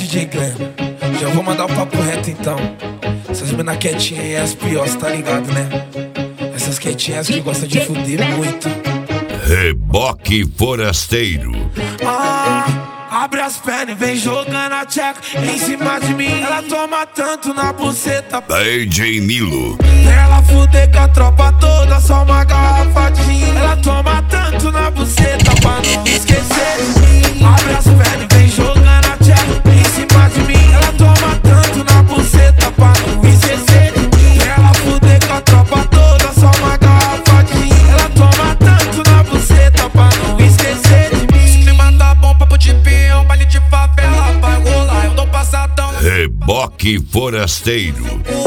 DJ Glenn. Já vou mandar o papo reto então. Essas mina quietinhas aí é as piores, tá ligado, né? Essas quietinhas que gostam de fuder muito. Reboque Forasteiro. Abre as pernas e vem jogando a tcheca em cima de mim. Ela toma tanto na buceta. DJ Nilo. Ela fuder com a tropa toda, só uma garrafa de gin. Ela toma tanto na buceta pra não esquecer de mim. Abre as pernas e vem jogando a tcheca em cima de mim. Ela toma tanto na buceta pra não esquecer de mim. Ela fuder com a tropa toda, só uma garrafa de gin. Ela toma tanto na buceta pra não esquecer de mim. Se clima tá bom, papo de peão, baile de favela vai rolar. Eu dou passadão. Reboque Forasteiro.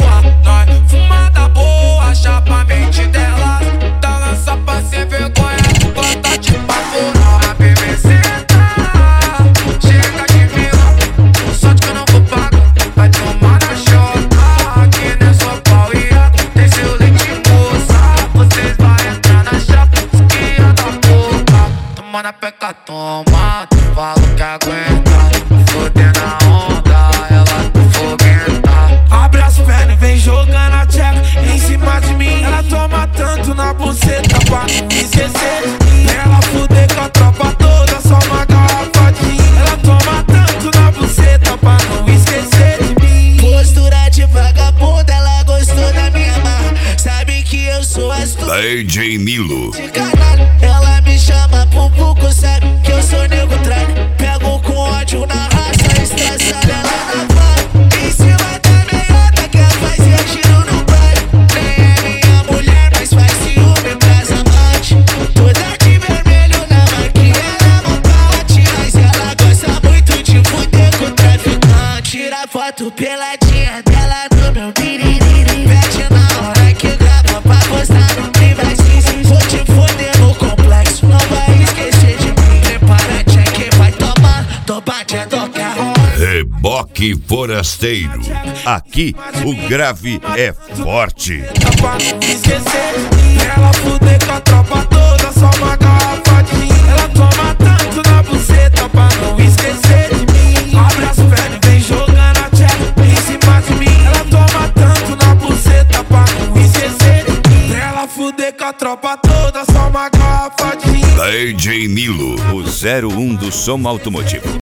Nós fumada boa, chapa a mente dela. Dá lança pra sem vergonha, gosta de papo. A BBC tá, chega de vilão. Sorte que eu não vou pagar, vai tomar na chota. Aqui não é só pau e água, tem seu leite moça. Vocês vai entrar na chapa, esquia da boca. Toma na peca, toma, tu fala que aguenta. Fodendo a onda, ela tá foguenta. Abre as pernas e vem jogando a tcheca em cima de mim. Ela toma tanto na buceta pra não esquecer de mim. Ela fuder com a tropa toda, só uma garrafa de gin. Ela toma tanto na buceta pra não esquecer de mim. Postura de vagabunda, ela gostou da minha marra. Sabe que eu sou astuto DJ Nilo. de caralho. Ela me chama pro buco, sabe que eu sou nego tralho. Pego com ódio na raça, estressada ela na vara. Em cima da meiota, quer fazer giro no baile. Nem é minha mulher, mas faz ciúme pras amantes. Toda de vermelho na maquiagem, vontade. Mas ela gosta muito de fuder com o traficante. Tira foto peladinha dela no meu biriri. Pede na hora que grava pra postar no privacy. Vou te foder no complexo, não vai esquecer de mim. Prepara, check, vai tomar, do bate é do carro. Reboque Forasteiro. Aqui o grave é forte. Pra não esquecer de mim. Ela fuder com a tropa toda, só uma garrafa de gin. Ela toma tanto na buceta pra não esquecer de mim. Abre as pernas e vem jogando a tcheca em cima de mim. Ela toma tanto na buceta pra não esquecer de mim. Ela fuder com a tropa toda, só uma garrafa de gin. DJ Nilo, o 01 do som automotivo.